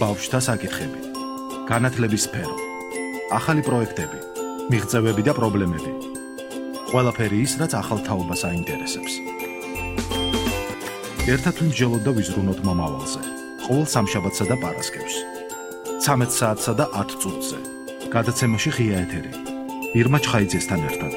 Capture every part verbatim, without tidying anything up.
ბავშვთა საკითხები, განათლების სფერო, ახალი პროექტები, მიღწევები და პრობლემები. ყველაფერი ის, რაც ახალ თაობას აინტერესებს. ერთად ვიმსჯელოთ და ვიზრუნოთ მომავალზე. ყოველ სამშაბათსა და პარასკევს. ცამეტ საათსა და ათ წუთზე. გადაცემაში ღია ეთერი. ირმა ჩხაიძესთან ერთად.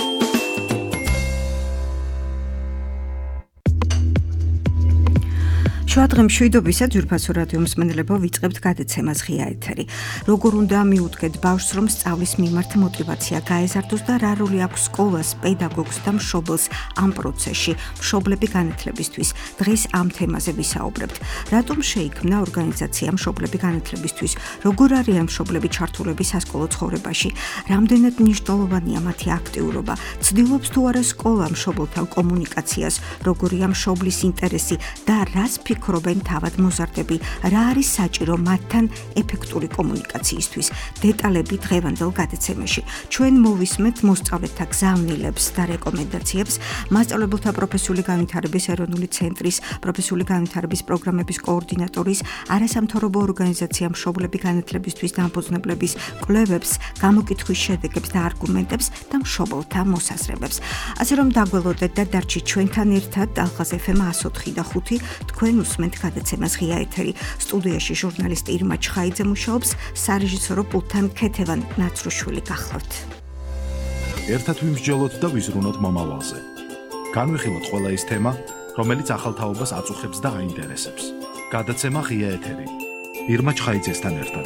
შუადღე მშვიდობისა ძვირფასო რადიო მსმენელებო, ვიწყებთ გადაცემას ღია ეთერი. როგორ უნდა მიუდგეთ ბავშვს, რომ სწავლის მიმართ მოტივაცია გაეზარდოს და რა როლი აქვს სკოლას, პედაგოგს და მშობელს ამ პროცესში, მშობლები განათლებისთვის. დღეს ამ თემაზე ვისაუბრებთ. რატომ შეიქმნა ორგანიზაცია მშობლები განათლებისთვის? როგორ არიან მშობლები ჩართულები სასკოლო ცხოვრებაში? რამდენად მნიშვნელოვანია მათი აქტიურობა? ცდილობს თუ არა სკოლა მშობელთან კომუნიკაციას? როგორია მშობლის ინტერესი და რას ფიქრობენ თავად მოზარდები, რა არის საჭირო მათთან ეფექტური კომუნიკაციისთვის? დეტალები დღევანდელ გადაცემაში. ჩვენ მოვისმენთ მოსწავლეთა გზავნილებს და რეკომენდაციებს, მასწავლებელთა პროფესიული განვითარების ეროვნული ცენტრის პროფესიული განვითარების პროგრამების კოორდინატორის, არასამთავრობო ორგანიზაცია მშობლები განათლებისთვის დამფუძნებლების კვლევებს, გამოკითხვის შედეგებს და არგუმენტებს და მშობელთა მოსაზრებებს. ასე რომ დაგველოდეთ და დარჩით ჩვენთან ერთად ალხაზ ეფ ემ εκა ოთხი და ხუთი, თქვენ უსმენთ გადაცემას ღია ეთერი. სტუდიაში ჟურნალისტი ირმა ჩხაიძე მუშაობს, სარეჟისორო პულტთან ქეთევან ნაცრუშვილი გახლავთ. ერთად ვიმსჯელოთ და ვიზრუნოთ მომავალზე. განვიხილოთ ყველა ის თემა, რომელიც ახალ თაობას აწუხებს და აინტერესებს. გადაცემა ღია ეთერი. ირმა ჩხაიძესთან ერთად.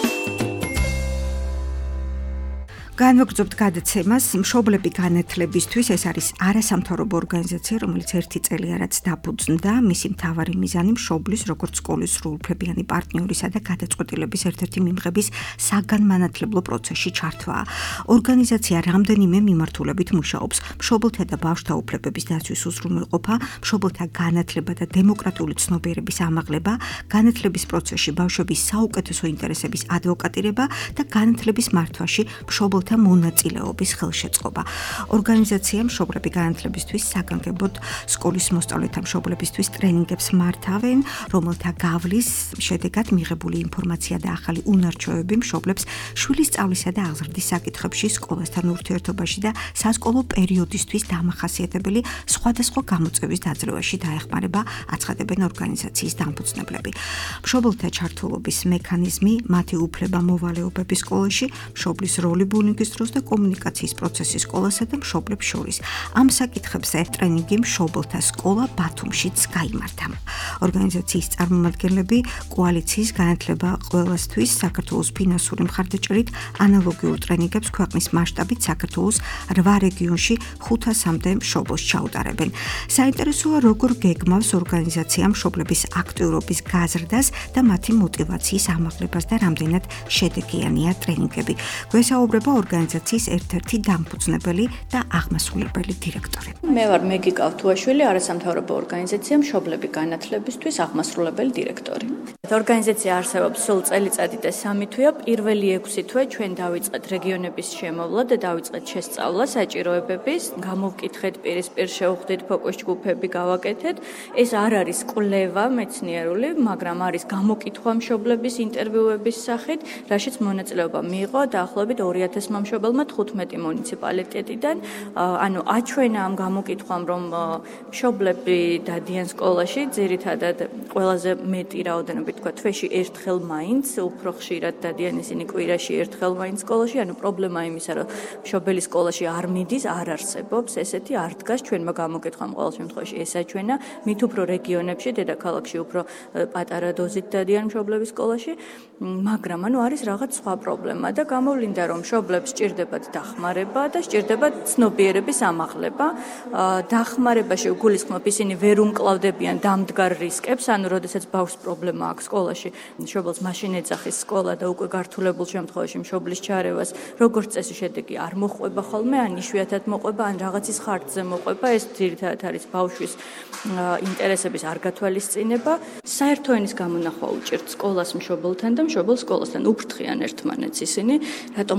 განვაგრძობთ გადაცემას მშობლები განათლებისთვის. ეს არის არასამთავრობო ორგანიზაცია, რომელიც ერთი წელია რაც დაფუძნდა. მისი მთავარი მიზანი მშობლის, როგორც სკოლის სრულუფლებიანი პარტნიორისა და გადაწყვეტილების ერთ-ერთი მიმღების საგანმანათლებლო პროცესში ჩართვაა. ორგანიზაცია რამდენიმე მიმართულებით მუშაობს: მშობელთა და ბავშვთა უფლებების დაცვის უზრუნველყოფა, მშობელთა განათლება და დემოკრატიული ცნობიერების ამაღლება, განათლების პროცესში ბავშვების საუკეთესო ინტერესების ადვოკატირება და განათლების მართვაში მშობელთა მონაწილეობის ხელშეწყობა. ორგანიზაცია მშობლები განათლებისთვის საგანგებოდ სკოლის მოსწავლეთა მშობლებისთვის ტრენინგებს მართავენ, რომელთა გავლის შედეგად მიღებული ინფორმაცია და ახალი უნარჩვევები მშობლებს შვილის სწავლისა და აღზრდის საკითხებში, სკოლასთან ურთიერთობაში და სასკოლო პერიოდისთვის დამახასიათებელი სხვადასხვა გამოწვევის დაძლევაში დაეხმარება, აცხადებენ ორგანიზაციის დამფუძნებლები. მშობელთა ჩართულობის მექანიზმი, მათი უფლება-მოვალეობები სკოლაში, მშობლის როლი ბუნების დროს და კომუნიკაციის პროცესი სკოლასა და მშობლებს შორის. ამ საკითხებზე ტრენინგი მშობელთა სკოლა ბათუმშიც გაიმართა. ორგანიზაციის წარმომადგენლები კოალიციის განათლება ყველასთვის საქართველოს ფინანსური მხარდაჭერით ანალოგიურ ტრენინგებს ქვეყნის მასშტაბით საქართველოს რვა რეგიონში ხუთასამდე მშობელს ჩაუტარებენ. საინტერესოა, როგორ გეგმავს ორგანიზაცია მშობლების აქტიურობის გაზრდას და მათი მოტივაციის ამაღლებას და რამდენად შედეგიანია ტრენინგები. გვესაუბრება ორგანიზაციის ერთ-ერთი დამფუძნებელი და აღმასრულებელი დირექტორი. მე ვარ მეგი კავთუაშვილი, არასამთავრობო ორგანიზაცია მშობლები განათლებისთვის აღმასრულებელი დირექტორი. ორგანიზაცია არსებობს სულ წელიწადი და სამი თვეა. პირველი ექვსი თვე ჩვენ დავიწყეთ რეგიონების შემოვლა და დავიწყეთ შესწავლა საჭიროებების, გამოვკითხეთ პირისპირ შევხვდით ფოკუს ჯგუფები გავაკეთეთ. ეს არ არის კვლევა მეცნიერული, მაგრამ არის გამოკითხვა მშობლების ინტერვიუების სახით, რაშიც მონაწილეობა მიიღო დაახლოებით ორი ათასმა მშობელმა თხუთმეტი მუნიციპალიტეტიდან. ანუ აჩვენა ამ გამოკითხვამ, რომ მშობლები დადიან სკოლაში, ძირითადად ყველაზე მეტი რაოდენობით თქვა თვეში ერთხელ მაინც, უფრო ხშირად დადიან ისინი კვირაში ერთხელ მაინც სკოლაში. ანუ პრობლემა იმისა, რომ მშობელი სკოლაში არ მიდის, არ არსებობს, ესეთი არ დგას. ჩვენმა გამოკითხვამ ყოველ შემთხვევაში ესაჩვენა, მით უფრო რეგიონებში, დედაქალაქში უფრო პატარა დოზით დადიან მშობლები სკოლაში, მაგრამ ანუ არის რაღაც სხვა პრობლემა და გამოვლინდა, რომ მშობლებს სჭირდებათ დახმარება და სჭირდებათ ცნობიერების ამაღლება. დახმარებაში გულისხმობ, ისინი ვერ უმკლავდებიან დამდგარ რისკებს, ანუ როდესაც ბავშვს პრობლემა აქვს სკოლაში, მშობელს მაშინ ეძახის სკოლა და უკვე გართულებულ შემთხვევაში მშობლის ჩარევას როგორც წესი შედეგი არ მოყვება ხოლმე, ან იშვიათად მოყვება, ან რაღაცის ხარჯზე მოყვება. ეს ძირითადად არის ბავშვის ინტერესების არ გათვალისწინება. საერთო ენის გამონახვა უჭირთ სკოლას მშობელთან და მშობელს სკოლასთან. უფრთხიან ერთმანეთს ისინი, რატომღაც აღი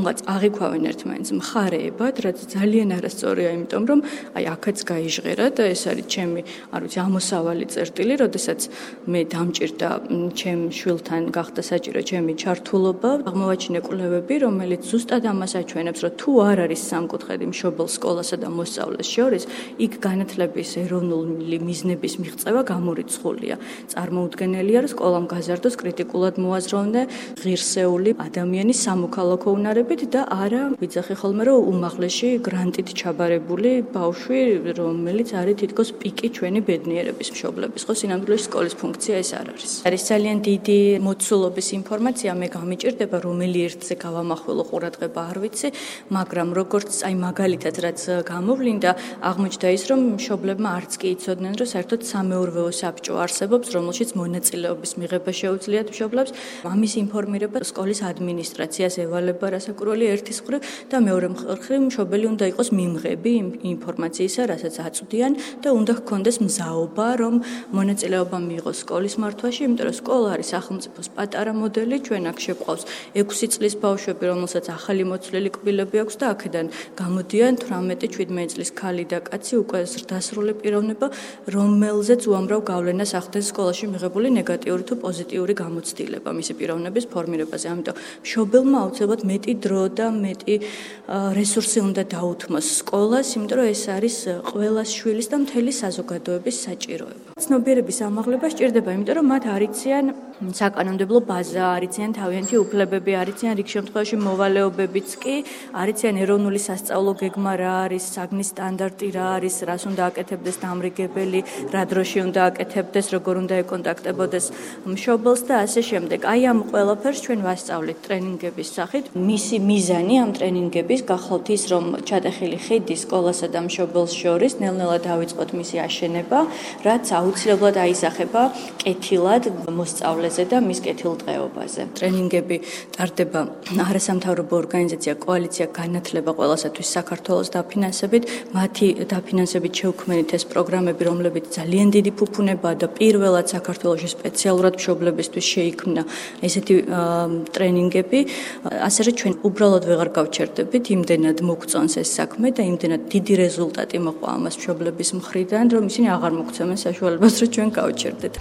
დაიქვავენ ერთმანეთს მხარეებად, რაც ძალიან არასწორია, იმიტომ რომ აი აქაც გაიჟღერა და ეს არის ჩემი, არ ვიცი, ამოსავალი წერტილი, როდესაც მე დამჭირდა ჩემ შვილთან გახდა საჭირო ჩემი ჩართულობა, აღმოვაჩინე კვლევები, რომელიც ზუსტად ამას აჩვენებს, რომ თუ არ არის სამკუთხედი მშობელ სკოლასა და მოსწავლეს შორის, იქ განათლების ეროვნული მიზნების მიღწევა გამორიცხულია. წარმოუდგენელია, რომ სკოლამ გაზარდოს კრიტიკულად მოაზროვნე ღირსეული ადამიანის სამოქალაქო უნარებით და არა ვიძახი ხოლმე, რომ უმაღლესი გრანტით ჩაბარებული ბავშვი, რომელიც არის თითქოს პიკი ჩვენი ბედნიერების მშობლების, ხო, სინამდვილეში სკოლის ფუნქცია ეს არ არის. არის ძალიან დიდი მოცულობის ინფორმაცია, მე გამიჭირდება, რომელი ერთზე გავამახვილო ყურადღება არ ვიცი, მაგრამ როგორც აი მაგალითად რაც გამოვლინდა, აღმოჩნდა ის, რომ მშობლებმა არც კი იცოდნენ, რომ საერთოდ სამეურვეო საბჭო არსებობს, რომელშიც მონაწილეობის მიღება შეუძლიათ მშობლებს. ამის ინფორმირება სკოლის ადმინისტრაციას ევალება რასაკურველი ერთის მხრივ და მეორე მხრივ მშობელი უნდა იყოს მიმღები იმ ინფორმაციისა, რასაც აწვდიან და უნდა ჰქონდეს მზაობა, რომ მონაწილეობა მიიღოს სკოლის მართვაში, იმიტომ რომ სკოლა არის სახელმწიფოს პატარა მოდელი, ჩვენ აქ შეგვყავს ექვსი წლის ბავშვები, რომელსაც ახალი მოცლილი კბილები აქვს და აქედან გამოდიან თვრამეტი შვიდმეტი წლის ქალი და კაცი უკვე ზრდასრული პიროვნება, რომელზეც უამრავ გავლენას ახდენს სკოლაში მიღებული ნეგატიური თუ პოზიტიური გამოცდილება მისი პიროვნების ფორმირებაზე. ამიტომ მშობელმა აუცილებლად მეტი დრო და მეტი რესურსი უნდა დაუთმოს სკოლას, იმიტომ რომ ეს არის ყველა შვილის და მთელი საზოგადოების საჭიროება. ცნობიერების ამაღლება სჭირდება, იმიტომ რომ მათ არ იციან საკანონმდებლო ბაზა, არ იციან თავიანთი უფლებები, არ იციან რიგ შემთხვევაში მოვალეობებიც კი, არ იციან ეროვნული სასწავლო გეგმა რა არის, საგნის სტანდარტი რა არის, რას უნდა აკეთებდეს დამრიგებელი, რა დროში უნდა აკეთებდეს, როგორ უნდა ეკონტაქტებოდეს მშობელს და ასე შემდეგ. აი ამ ყველაფერს ჩვენ ვასწავლეთ ტრენინგების სახით. მისი მიზანი ამ ტრენინგების გახლავთ ის, რომ ჩატეხილი ხიდი სკოლასა და მშობელს შორის ნელ-ნელა დავიწყოთ მისი აშენება, რაც აუცილებლად აისახება კეთილად მოსწავლეზე და მის კეთილდღეობაზე. ტრენინგები ტარდება არასამთავრობო ორგანიზაცია კოალიცია განათლება ყველასათვის საქართველოს დაფინანსებით. მათი დაფინანსებით შევქმნით ეს პროგრამები, რომლებიც ძალიან დიდი ფუფუნებაა და პირველად საქართველოში სპეციალურად მშობლებისთვის შეიქმნა ესეთი ტრენინგები. ასე რომ ჩვენ უბრალოდ ვეღარ გავჩერდებით, იმდენად მოგწონს ეს საქმე და იმდენად დიდი რეზულტატი მოყვა ამას მშობლების მხრიდან, რომ ისინი აღარ მოგცემენ საშუალებას, რომ ჩვენ გავჩერდეთ.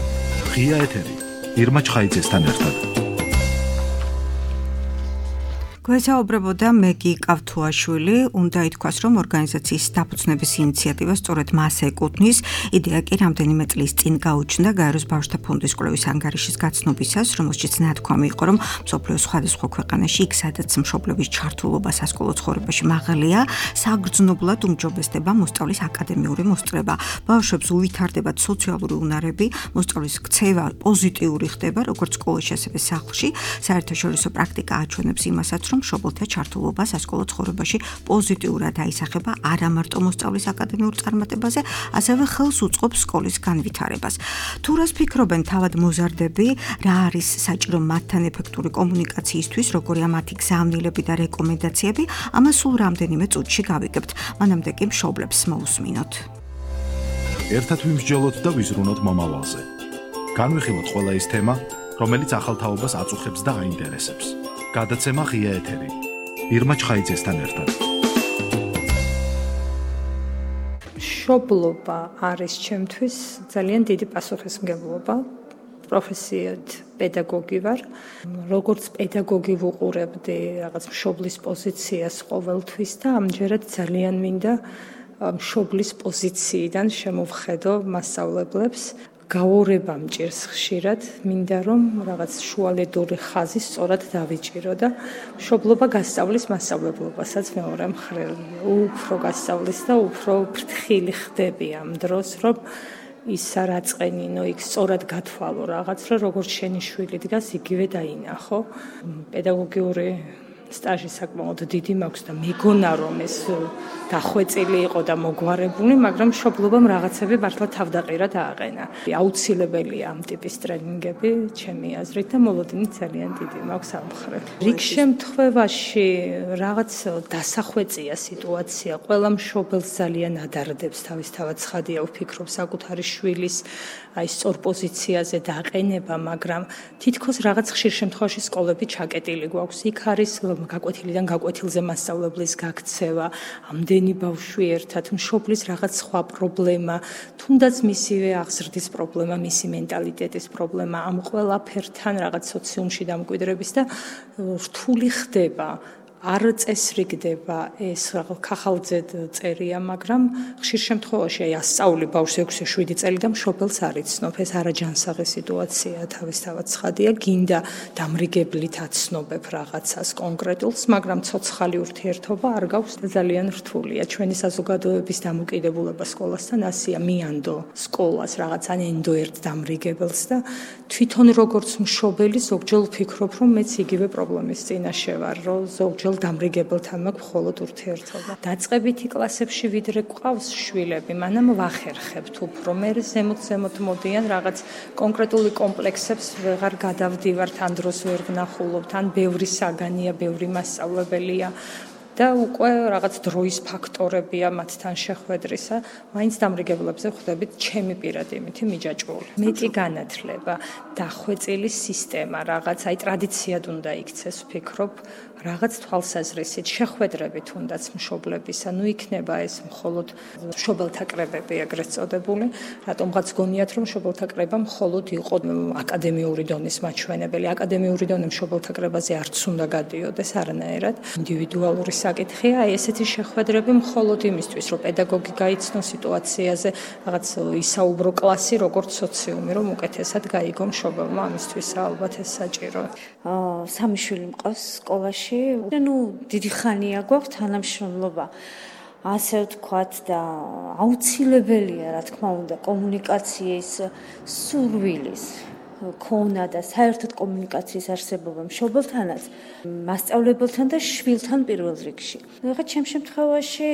ღია ეთერი ირმა ჩხაიძესთან ერთად. გვესაუბრებოდა მეგი კავთუაშვილი, უნდა ითქვას, რომ ორგანიზაციის დაფუძნების ინიციატივა სწორედ მას ეკუთვნის. იდეა კი რამდენიმე წლის წინ გაუჩნდა გაეროს ბავშვთა ფონდის კვლევის ანგარიშის გაცნობისას, რომელშიც ნათქვამი იყო, რომ მსოფლიოს სხვადასხვა ქვეყანაში იქ, სადაც მშობლების ჩართულობა სასკოლო ცხოვრებაში მაღალია, საგრძნობლად უმჯობესდება მოსწავლის აკადემიური მოსწრება. ბავშვებს უვითარდებათ სოციალური უნარები, მოსწავლის ქცევა პოზიტიური ხდება, როგორც სკოლაში, ასევე სახლში. საერთაშორისო პრაქტიკა აჩვენებს იმასაც, რომ მშობელთა ჩართულობა სასკოლო ცხოვრებაში პოზიტიურად აისახება არა მარტო მოსწავლის აკადემიურ წარმატებაზე, ასევე ხელს უწყობს სკოლის განვითარებას. თუ რას ფიქრობენ თავად მოზარდები, რა არის საჭირო მათთან ეფექტური კომუნიკაციისთვის, როგორია მათი გზავნილები და რეკომენდაციები, ამას სულ რამდენიმე წუთში გავიგებთ. მანამდე კი მშობლებს მოусმინოთ. ერთად ვიმსჯელოთ და ვიზრუნოთ მომავალზე. განვიხილოთ ყველა ის თემა, რომელიც ახალ თაობას აწუხებს და აინტერესებს. გადაცემა ღია ეთერი ირმა ჩხაიძესთან ერთად. მშობლობა არის ჩემთვის ძალიან დიდი პასუხისმგებლობა. პროფესიად პედაგოგი ვარ. როგორც პედაგოგი ვუყურებდი რაღაც მშობლის პოზიციას ყოველთვის და ამჯერად ძალიან მინდა მშობლის პოზიციიდან შემოვხედო მასწავლებლებს. გაურება მჭირს ხშირად, მინდა რომ რაღაც შუალედური ხაზი სწორად დავიჭირო და მშობლობა გასწავლის მასწავლებლობასაც მეორე მხრივ. უფრო გასწავლის და უფრო ფრთხილი ხდები ამ დროს, რომ ის არ აწყენინო, იქ სწორად გათვალო რაღაც, რომ როგორც შენი შვილი დგას, იგივე დაინახო. პედაგოგიური სტაჟი საკმაოდ დიდი მაქვს და მეგონა რომ ეს დახვეწილი იყო და მოგვარებული, მაგრამ მშობლობამ რაღაცები მართლა თავდაყირად ააყენა. აუცილებელია ამ ტიპის ტრენინგები, ჩემი აზრით და მოლოდინი ძალიან დიდი მაქვს ამ მხრივ. რიგ შემთხვევაში რაღაც დასახვეწია სიტუაცია, ყველა მშობელს ძალიან ადარდებს თავისთავად ცხადია ვფიქრობ საკუთარი შვილის აი სწორ პოზიციაზე დაყენება, მაგრამ თითქოს რაღაც ხშირ შემთხვევაში სკოლები ჩაკეტილი გვაქვს. იქ არის გაკვეთილიდან გაკვეთილზე მასწავლებლის გაქცევა, ამდენი ბავშვი ერთად, მშობლის რაღაც სხვა პრობლემა, თუნდაც მისივე აღზრდის პრობლემა, მისი მენტალიტეტის პრობლემა, ამ ყველაფერთან რაღაც სოციუმში დამკვიდრების და რთული ხდება. არ წესრიგდება ეს ხახალძედ წერია, მაგრამ ხშირ შემთხვევაში აი ასწავლი ბავშვს ექვსი შვიდი წელი და მშობელს არ იცნობ, ეს არაჯანსაღი სიტუაციაა, თავისთავად ცხადია, გინდა დამრიგებლით აცნობებ რაღაცას კონკრეტულს, მაგრამ ცოცხალი ურთიერთობა არ გაქვს და ძალიან რთულია. ჩვენი საზოგადოების დამოკიდებულება სკოლასთან ასია, მიანდო სკოლას რაღაც ან ენდო ერთ დამრიგებელს და თვითონ როგორც მშობელი ზოგჯერ ვფიქრობ, რომ მეც იგივე პრობლემის წინაშე ვარ, რომ ზოგჯერ დამრიგებელთან მაქვს მხოლოდ ურთიერთობა. დაწყებითი კლასებში ვიდრე გვყავს შვილები, მანამ ვახერხებთ უფრო. მე ზემოთ-ზემოთ მოდიან რაღაც კონკრეტული კომპლექსებს ვეღარ გადავდივართ, ან დროს ვერ ვნახულობთ, ან ბევრი საგანია, ბევრი მასწავლებელია. და უკვე რაღაც დროის ფაქტორებია მათთან შეხვედრისა, მაინც დამრიგებლებზე ხვდებით ჩემი პირადი იმითი მიჯაჭვული. მეტი განათლება, დახვეწილი სისტემა, რაღაც აი ტრადიციად უნდა იქცეს, ვფიქრობ, რაღაც თვალსაზრისით შეხვედრებით თუნდაც მშობლებისა, ნუ იქნება ეს მხოლოდ მშობელთა კრებები ეგრეთ წოდებული, რატომღაც გონიათ რომ მშობელთა კრება მხოლოდ იყო აკადემიური დონის მაჩვენებელი, აკადემიური დონე მშობელთა კრებაზე არც უნდა გადიოდეს არანაირად, ინდივიდუალური საკითხია, აი ესეთი შეხვედრები მხოლოდ იმისთვის, რომ პედაგოგი გაიცნოს სიტუაციაზე, რაღაც ისაუბრო კლასი როგორც სოციუმი, რომ უკეთესად გაიგო მშობელმა, ამისთვის ალბათ ეს საჭიროა. აა სამი შვილი მყავს სკოლაში. ნუ დიდი ხანია გვაქვს თანამშრომლობა. ასე ვთქვათ და აუცილებელია, რა თქმა უნდა, კომუნიკაციის სურვილის ქონა და საერთოდ კომუნიკაციის არსებობა მშობელთანაც, მასწავლებელთან და შვილთან პირველ რიგში. რაღაც ჩემ შემთხვევაში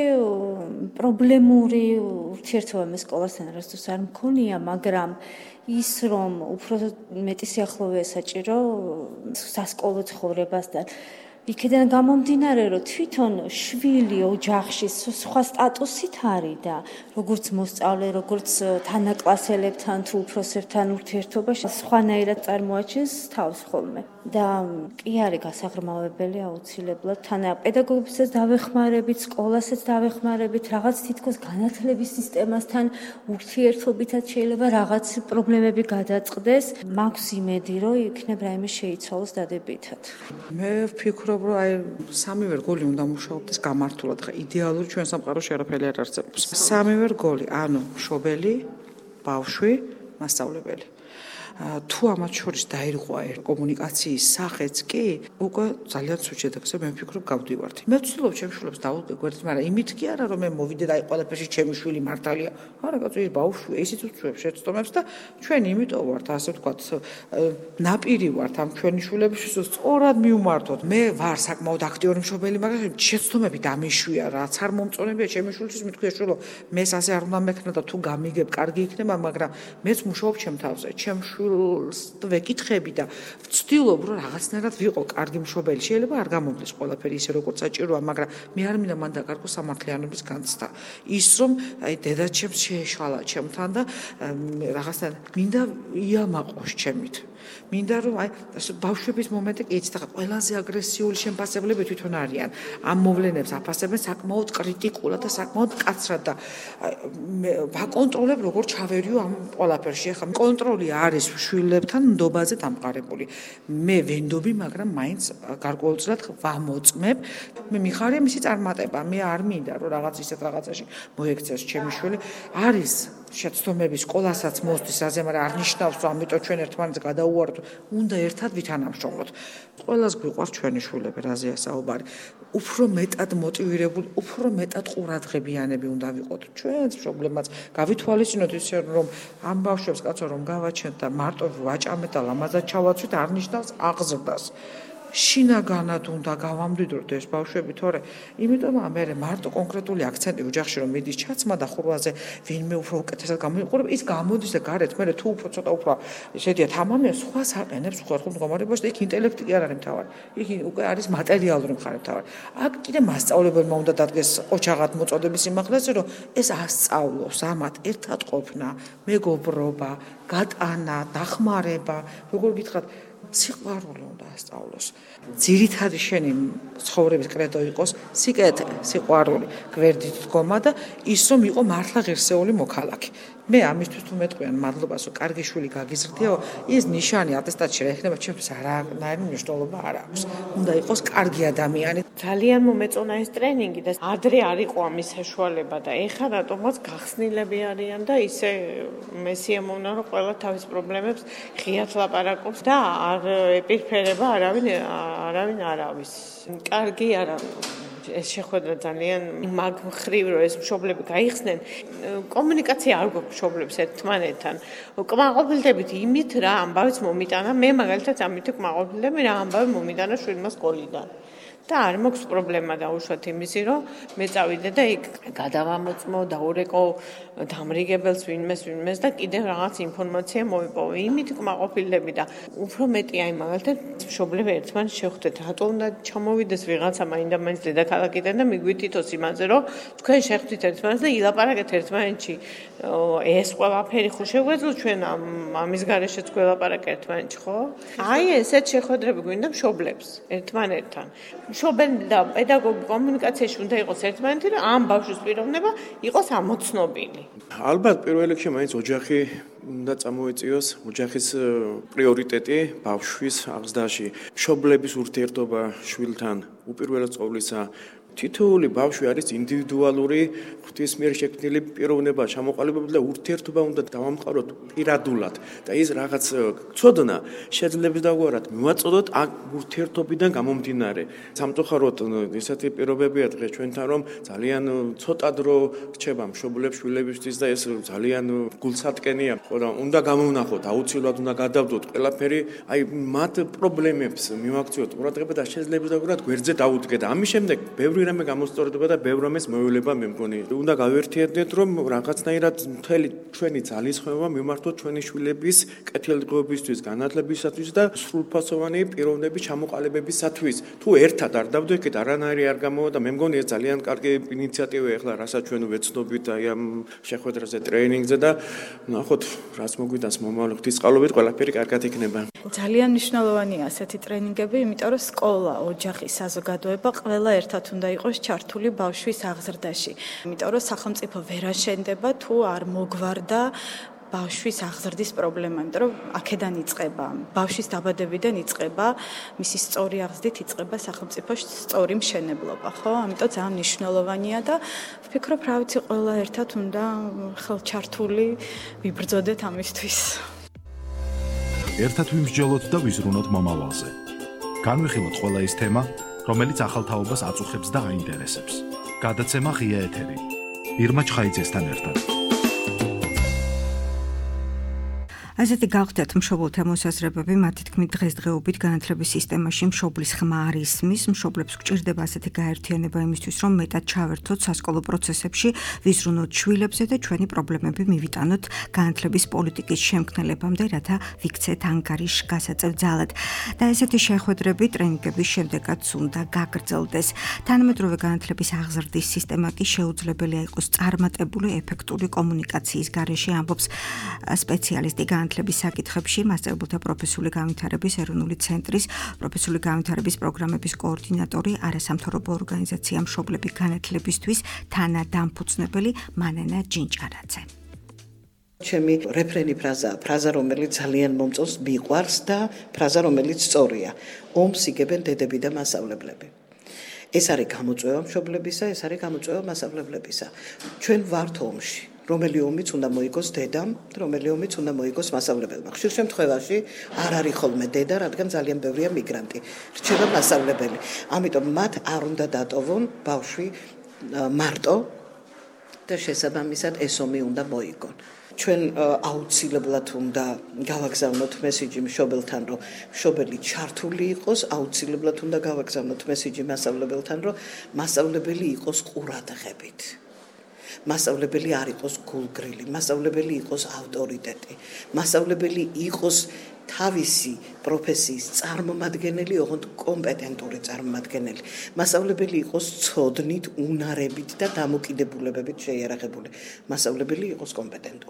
პრობლემური ურთიერთობა მე სკოლასთან არასდროს არ მქონია, მაგრამ ის რომ უფრო მეტი სიახლოვე ესაჭირო სასკოლო ცხოვრებასთან. იქიდან გამომდინარე, რომ თვითონ შვილი ოჯახში სხვა სტატუსით არის და როგორც მოსწავლე, როგორც თანაკლასელებთან თუ უფროსებთან ურთიერთობაში სხვანაირად წარმოაჩენს თავს ხოლმე. და კი არის გასაღრმავებელი აუცილებლად თან პედაგოგებსაც დავეხმარებით, სკოლასაც დავეხმარებით, რაღაც თითქოს განათლების სისტემასთან ურთიერთობითაც შეიძლება რაღაც პრობლემები გადაწყდეს. მაქვს იმედი, რომ იქნებ რაიმე შეიცვალოს დადებითად. მე ვფიქრობ რომ აი სამივე რგოლი უნდა მუშაობდეს გამართულად. ხა იდეალური ჩვენ სამყაროში არაფერი არ არსებობს. სამივე რგოლი, ანუ მშობელი, ბავშვი, მასწავლებელი. თუ ამათ შორის დაირღვა კომუნიკაციის სახეც კი, უკვე ძალიან სულ შედეგზე მე ვფიქრობ გავდივართ. მე ვცდილობ ჩემს შვილებს დავუკვირდეთ, მაგრამ იმით კი არა რომ მე მოვიდე და აი ყველაფერში ჩემი შვილი მართალია. არა, კაცო, ის ბავშვი, ისიც უწევს შეცდომებს და ჩვენ იმიტომ ვართ, ასე ვთქვათ, ნაპირი ვართ ამ ჩვენი შვილებისთვის სწორად მივმართოთ. მე ვარ საკმაოდ აქტიური მშობელი, მაგრამ შეცდომები დამიშვია, რაც არ მომწონებია ჩემი შვილისთვის, მithქვია შვილო, მეც ასე არ უნდა მექნა და თუ გამიგებ, კარგი იქნება, მაგრამ მეც მუშაობ ჩემ თავზე, ჩემ ვეკითხები და ვცდილობ რომ რაღაცნაირად ვიყო კარგი მშობელი. შეიძლება არ გამომდის ყველაფერი ისე როგორც საჭიროა, მაგრამ მე არ მინდა მან დაკარგო სამართლიანობის განცდა. ის რომ აი დედაჩემს შეეშალა ჩემთან და რაღაცნაირად მინდა იამაყოს ჩემით. მინდა რომ აი ბავშვების მომენტი კი იცით, ახლა ყველაზე აგრესიული შემფასებლები თვითონ არიან. ამ მოვლენებს აფასებენ საკმაოდ კრიტიკულად და საკმაოდ მკაცრად და ვაკონტროლებ როგორ ჩავერიო ამ ყველაფერში. ახლა კონტროლი არის შვილებთან ნდობაზე დამყარებული. მე ვენდობი, მაგრამ მაინც გარკვეულწილად ვამოწმებ. მე მიხარია მისი წარმატება. მე არ მინდა რომ რაღაც ისეთ რაღაცაში მოექცეს ჩემი შვილი. არის შეცდომები სკოლასაც მოსდის აზე, მაგრამ არ ნიშნავს რომ ამიტომ ჩვენ ერთმანეთს გადაუვარდოთ. უნდა ერთად ვითანამშრომლოთ. ყველას გვიყვარს ჩვენი შვილები, რაზეა საუბარი. უფრო მეტად მოტივირებული, უფრო მეტად ყურადღებიანები უნდა ვიყოთ. ჩვენს პრობლემას გავითვალისწინოთ ისე რომ ამ ბავშვებს კაცო რომ გავაჩენთ და მარტო ვაჭამეთ და ლამაზად ჩავაცვით, არ ნიშნავს აღზრდას. შინაგანად უნდა გავამდიდროთ ეს ბავშვები, თორე იმიტომ მე მარტო კონკრეტული აქცენტი ოჯახში რომ მიდის ჩაცმა და ხურვაზე ვინმე უფრო უკეთესად გამოიყურება, ის გამოდის და გარეთ მე თუ უფრო ცოტა უფრო შედიათ ამამია სხვა საყენებს ხერხულ მდგომარეობაში და იქ ინტელექტი კი არ არის მთავარი. იქ უკვე არის მატერიალური მხარე მთავარი. აქ კიდე მასწავლებელმა უნდა დადგეს ოჯახად მოწოდების სიმაღლეზე, რომ ეს ასწავლოს ამათ ერთად ყოფნა, მეგობრობა, გატანა, დახმარება, როგორ გითხრათ, სიყვარული უნდა ასწავლოს. ძირითადი შენი ცხოვრების კრედო იყოს სიკეთე, სიყვარული, გვერდით დგომა და ის რომ იყო მართლა ღირსეული მოქალაქე. მე ამისთვის თუ მეტყვიან მადლობას, რომ კარგი შვილი გაგიზრდიო, ის ნიშანი ატესტატში რა ეხება, ჩემთვის არანაირი მნიშვნელობა არ აქვს. უნდა იყოს კარგი ადამიანი. ძალიან მომეწონა ეს ტრენინგი და ადრე არ იყო ამის საშუალება და ეხლა რატომაც გახსნილები არიან და ისე მე სიამოვნა რომ ყველა თავის პრობლემებს ღიად ლაპარაკობს და არ ეპირფერება არავინ არავინ არავის. კარგი არა ეს შეხვედრა ძალიან მაგ მხრივ რომ ეს მშობლები გაიხსნენ კომუნიკაცია არ გვაქვს მშობლებს ერთმანეთთან კმაყოფილდებით იმით რა ამბავიც მომიტანა მე მაგალითად ამით კმაყოფილდები რა ამბავი მომიტანა შვილმა სკოლიდან და არ მაქვს პრობლემა დაუშვათ იმისი რომ მე წავიდე და იქ გადავამოწმო დაურეკო დამრიგებელს ვინმეს ვინმეს და კიდევ რაღაც ინფორმაცია მოიპოვო იმით კმაყოფილდები და უფრო მეტი აი მაგალითად მშობლები ერთმანეთს შევხვდეთ რატო უნდა ჩამოვიდეს ვიღაცა მაინდა მაინც დედაქალაქიდან და მიგვითითოს იმაზე რომ თქვენ შევხვდით ერთმანეთს და ილაპარაკეთ ერთმანეთში ეს ყველაფერი ხო შეგვეძლო ჩვენ ამის გარეშეც გველაპარაკეთ ერთმანეთში ხო აი ესეთ შეხვედრები გვინდა მშობლებს ერთმანეთთან მშობელი და პედაგოგი კომუნიკაციაში უნდა იყოს ერთმანეთი და ამ ბავშვის პიროვნება იყოს ამოცნობილი. ალბათ პირველ რიგში მაინც ოჯახი უნდა წამოეწიოს, ოჯახის პრიორიტეტი ბავშვის აღზრდაში. მშობლების ურთიერთობა შვილთან უპირველეს ყოვლისა თითოეული ბავშვი არის ინდივიდუალური ღვთის მიერ შექმნილი პიროვნება, ჩამოყალიბებული და ურთიერთობა უნდა დავამყაროთ პირადულად და ის რაღაც ცოდნა შეძლებს დაგვარად მივაწოდოთ აქ ურთიერთობიდან გამომდინარე. სამწუხაროდ ესეთი პირობებია დღეს ჩვენთან რომ ძალიან ცოტა დრო რჩება მშობლებს შვილებისთვის და ეს ძალიან გულსატკენია. ხოდა უნდა გამოვნახოთ, აუცილებლად უნდა გადავდოთ ყველაფერი, აი მათ პრობლემებს მივაქციოთ ყურადღება და შეძლებს დაგვარად გვერდზე დაუდგეთ. ამის შემდეგ ბევრი რამე გამოსწორდება და ბევრ რამეს მოევლება მე მგონი. უნდა გავერთიებდეთ რომ რაღაცნაირად მთელი ჩვენი ძალისხმევა მიმართოთ ჩვენი შვილების კეთილდღეობისთვის, განათლებისათვის და სრულფასოვანი პიროვნების ჩამოყალიბებისათვის. თუ ერთად არ დავდექით, არანაირი არ გამოვა და მე მგონი ეს ძალიან კარგი ინიციატივა ეხლა რასაც ჩვენ ვეცნობით აი ამ შეხვედრაზე, ტრეინინგზე და ნახოთ რაც მოგვიდას მომავალ ღვთისწყალობით ყველაფერი კარგად იქნება. ძალიან მნიშვნელოვანია ასეთი ტრენინგები, იმიტომ რომ სკოლა, ოჯახი, საზოგადოება ყველა ერთად უნდა იყოს ჩართული ბავშვის აღზრდაში. იმიტომ რომ სახელმწიფო ვერ აშენდება თუ არ მოგვარდა ბავშვის აღზრდის პრობლემა, იმიტომ რომ აქედან იწყება, ბავშვის დაბადებიდან იწყება, მისი სწორი აღზრდით იწყება სახელმწიფოს სწორი მშენებლობა, ხო? ამიტომ ძალიან მნიშვნელოვანია და ვფიქრობ, რა ვიცი, ყველა ერთად უნდა ხელჩართული ვიბრძოდეთ ამისთვის. ერთად ვიმსჯელოთ და ვიზრუნოთ მომავალზე. განვიხილოთ ყველა ის თემა, რომელიც ახალ თაობას აწუხებს და აინტერესებს. გადაცემა ღია ეთერი. ირმა ჩხაიძესთან ერთად. ასეთი გავხდათ მშობელთა მოსაზრებები, მათი თქმით დღესდღეობით განათლების სისტემაში მშობლის ხმა არ ისმის, მშობლებს გვჭირდება ასეთი გაერთიანება იმისთვის, რომ მეტად ჩავერთოთ სასკოლო პროცესებში, ვიზრუნოთ შვილებზე და ჩვენი პრობლემები მივიტანოთ განათლების პოლიტიკის შემქმნელებამდე, რათა ვიქცეთ ანგარიშ გასაწევ ძალად. და ესეთი შეხვედრები ტრენინგების შემდეგაც უნდა გაგრძელდეს. თანამედროვე განათლების აღზრდის სისტემა კი შეუძლებელია იყოს წარმატებული, ეფექტური კომუნიკაციის გარეშე, ამბობს სპეციალისტი განათლების საკითხებში მასწავლებელთა პროფესიული განვითარების ეროვნული ცენტრის პროფესიული განვითარების პროგრამების კოორდინატორი, არასამთავრობო ორგანიზაცია მშობლები განათლებისთვის თანადამფუძნებელი მანენა ჯინჭარაძე. ჩემი რეფრენი ფრაზაა, ფრაზა რომელიც ძალიან მომწონს, მიყვარს და ფრაზა რომელიც სწორია. ომს იგებენ დედები და მასწავლებლები. ეს არის გამოწვევა მშობლებისა, ეს არის გამოწვევა მასწავლებლებისა. ჩვენ ვართ ომში. რომელი ომიც უნდა მოიგოს დედამ, რომელი ომიც უნდა მოიგოს მასწავლებელმა. ხშირ შემთხვევაში არ არის ხოლმე დედა, რადგან ძალიან ბევრია მიგრანტი. რჩება მასწავლებელი. ამიტომ მათ არ უნდა დატოვონ ბავშვი მარტო და შესაბამისად ეს ომი უნდა მოიგონ. ჩვენ აუცილებლად უნდა გავაგზავნოთ მესიჯი მშობელთან, რომ მშობელი ჩართული იყოს, აუცილებლად უნდა გავაგზავნოთ მესიჯი მასწავლებელთან, რომ მასწავლებელი იყოს ყურადღებით. მასწავლებელი არ იყოს გულგრილი, მასწავლებელი იყოს ავტორიტეტი, მასწავლებელი იყოს თავისი პროფესიის წარმომადგენელი, ოღონდ კომპეტენტური წარმომადგენელი. მასწავლებელი იყოს ცოდნით, უნარებით და დამოკიდებულებებით შეიარაღებული. მასწავლებელი იყოს კომპეტენტური.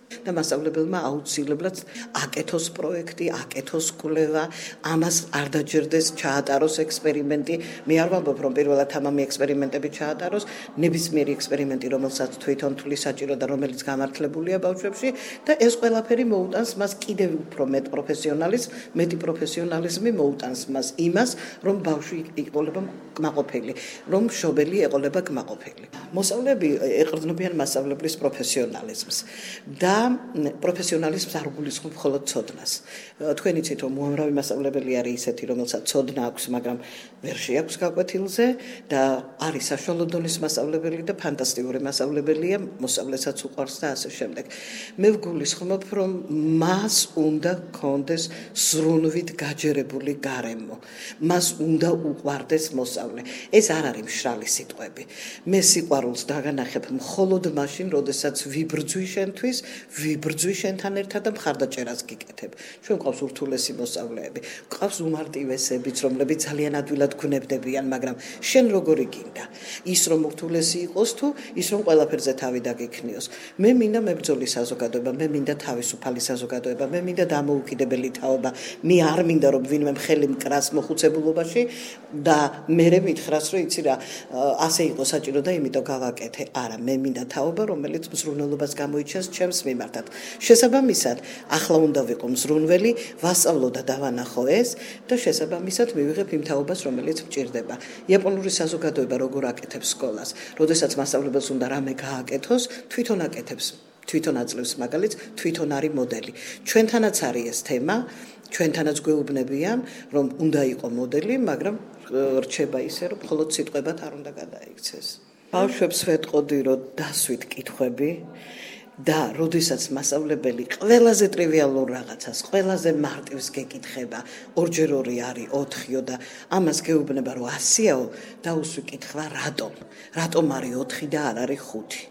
და მასწავლებელმა აუცილებლად აკეთოს პროექტი, აკეთოს კვლევა, ამას არ დაჯერდეს ჩაატაროს ექსპერიმენტი. მე არ ვამბობ, რომ პირველად თამამი ექსპერიმენტები ჩაატაროს, ნებისმიერი ექსპერიმენტი, რომელსაც თვითონ თვლის საჭირო და რომელიც გამართლებულია ბავშვებში და ეს ყველაფერი მოუტანს მას კიდევ უფრო მეტ პროფესიონალიზმს, მეტი პროფესიონალიზმი მოუტანს მას იმას, რომ ბავშვი იყოლება კმაყოფილი, რომ მშობელი ეყოლება კმაყოფილი. მოსწავლეები ეყრდნობიან მასწავლებლის პროფესიონალიზმს და პროფესიონალიზმს არ გულისხმობ მხოლოდ ცოდნას. თქვენ იცით, რომ უამრავი მასწავლებელი არის ისეთი, რომელსაც ცოდნა აქვს, მაგრამ ვერ შეაქვს გაკვეთილზე და არის საშუალო დონის მასწავლებელი და ფანტასტიკური მასწავლებელია, მოსწავლესაც უყვარს და ასე შემდეგ. მე ვგულისხმობ, რომ მას უნდა ჰქონდეს ზრუნვით გაჯერებული გარემო. მას უნდა უყვარდეს მოსწავლე. ეს არ არის მშრალი სიტყვები. მე სიყვარულს დაგანახებ მხოლოდ მაშინ, როდესაც ვიბრძვი შენთვის, ვიბრძვი შენთან ერთად და მხარდაჭერას გიკეთებ. ჩვენ გვყავს ურთულესი მოსწავლეები, გვყავს უმარტივესებიც, რომლებიც ძალიან ადვილად გვნებდებიან, მაგრამ შენ როგორი გინდა? ის რომ ურთულესი იყოს თუ ის რომ ყველაფერზე თავი დაგიქნიოს. მე მინდა მებრძოლი საზოგადოება, მე მინდა თავისუფალი საზოგადოება, მე მინდა დამოუკიდებელი თაობა. მე არ მინდა რომ ვინმე ხელი მკრას მოხუცებულობაში და მერე მითხრას, რომ იცი რა, ასე იყო საჭირო და იმიტომ გავაკეთე. არა, მე მინდა თაობა, რომელიც მზრუნველობას გამოიჩენს ჩემს მიმართად. შესაბამისად, ახლა უნდა ვიყო მზრუნველი, ვასწავლო და დავანახო ეს და შესაბამისად მივიღებ იმ თაობას, რომელიც მჭირდება. იაპონური საზოგადოება როგორ აკეთებს სკოლას? როდესაც მასწავლებელს უნდა რამე გააკეთოს, თვითონ აკეთებს. თვითონ აძლევს მაგალითს, თვითონ არის მოდელი. ჩვენთანაც არის ეს თემა, ჩვენთანაც გვეუბნებიან, რომ უნდა იყო მოდელი, მაგრამ რჩება ისე, რომ მხოლოდ სიტყვებად არ უნდა გადაიქცეს. ბავშვებს ვეტყოდი, რომ დასვით კითხვები და როდესაც მასწავლებელი ყველაზე ტრივიალურ რაღაცას, ყველაზე მარტივს გეკითხება, ორჯერ ორი არის ოთხიო და ამას გეუბნება, რომ ასიაო, დაუსვი კითხვა, რატომ? რატომ არის ოთხი და არ არის ხუთი?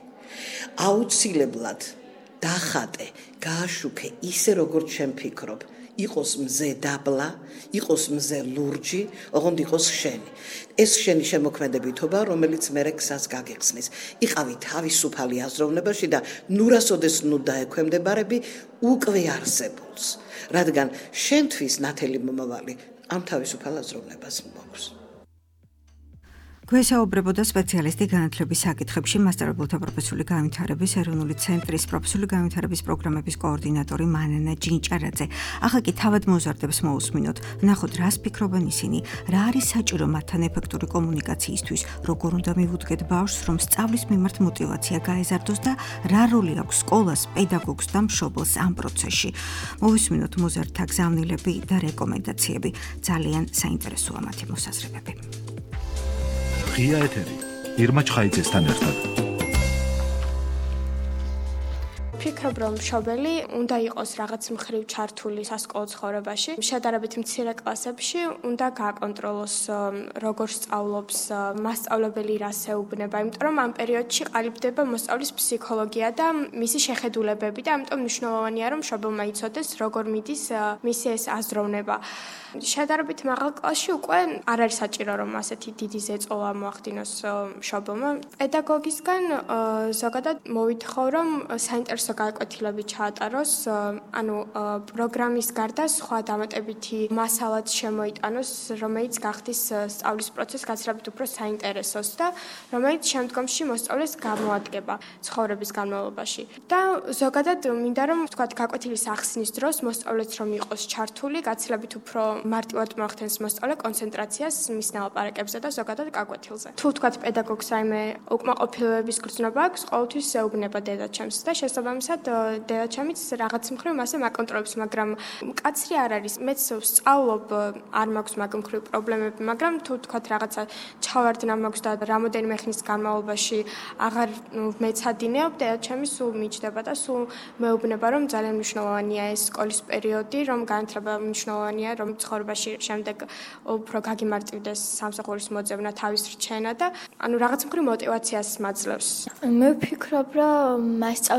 აუცილებლად დახატე, გააშუქე ისე როგორც შენ ფიქრობ. იყოს მზე დაბლა, იყოს მზე ლურჯი, ოღონდ იყოს შენი. ეს შენი შემოქმედებითობა, რომელიც მერე გზას გაგიხსნის. იყავი თავისუფალი აზროვნებაში და ნურასოდეს ნუ დაექვემდებარები უკვე არსებულს, რადგან შენთვის ნათელი მომავალი ამ თავისუფალ აზროვნებას მოაქვს. გვესაუბრებოდა სპეციალისტი განათლების საკითხებში, მასწავლებელთა პროფესიული განვითარების ეროვნული ცენტრის პროფესიული განვითარების პროგრამების კოორდინატორი მანანა ჯინჭარაძე. ახლა კი თავად მოზარდებს მოусმინოთ, ვნახოთ რას ფიქრობენ ისინი, რა არის საჭირო მათთან ეფექტური კომუნიკაციისთვის, როგორ უნდა მივუდგეთ ბავშვს, რომ სწავლის მიმართ мотиваცია გაეზარდოს და რა როლი აქვს სკოლას, პედაგოგს და მშობელს ამ პროცესში. მოვისმინოთ მოზარდთა გზავნილები და რეკომენდაციები. ძალიან საინტერესოა მათი მოსაზრებები. ღია ეთერი ირმა ჩხაიძესთან ერთად. ფიქრობ, რომ მშობელი უნდა იყოს რაღაც მხრივ ჩართული სასკოლო ცხოვრებაში. შედარებით მცირე კლასებში უნდა გააკონტროლოს როგორ სწავლობს მასწავლებელი, რას ეუბნება, იმიტომ რომ ამ პერიოდში ყალიბდება მოსწავლის ფსიქოლოგია და მისი შეხედულებები და ამიტომ მნიშვნელოვანია, რომ მშობელმა იცოდეს, როგორ მიდის მისი ეს აზროვნება. შედარებით მაღალ კლასში უკვე არ არის საჭირო, რომ ასეთი დიდი ზეწოლა მოახდინოს მშობელმა. პედაგოგისგან ზოგადად მოვითხოვ, რომ საინტერესო გაკვეთილები ჩაატაროს, ანუ პროგრამის გარდა სხვა დამატებითი მასალაც შემოიტანოს, რომელიც გახდის სწავლის პროცესს გაცილებით უფრო საინტერესოს და რომელიც შემდგომში მოსწავლეს გამოადგება ცხოვრების განმავლობაში. და ზოგადად მინდა რომ თქვათ გაკვეთილის ახსნის დროს მოსწავლეც რომ იყოს ჩართული, გაცილებით უფრო მარტივად მოახდენს მოსწავლე კონცენტრაციას მის ნელაპარაკებზე და ზოგადად გაკვეთილზე. თუ თქვათ პედაგოგს რაიმე უკმაყოფილებების გრძნობა აქვს, ყოველთვის ეუბნება დედაჩემს და შესაბამისად დედაჩემიც რაღაც მხრივ მასე მაკონტროლებს, მაგრამ მკაცრი არ არის. მეც ვსწავლობ, არ მაქვს მაგ მხრივ პრობლემები, მაგრამ თუ თქვათ რაღაცა ჩავარდნა მაქვს და რამოდენიმე ხნის განმავლობაში აღარ მეცადინეობ, დედაჩემი სულ მიჩდება და სულ მეუბნება, რომ ძალიან მნიშვნელოვანია ეს სკოლის პერიოდი, რომ განათლება მნიშვნელოვანია, რომ ცხოვრებაში შემდეგ უფრო გაგიმარტივდეს სამსახურის მოძებნა, თავის რჩენა და ანუ რაღაც მხრივ мотиваციას მაძლევს. მე ვფიქრობ, რომ მასწავლებლებსაც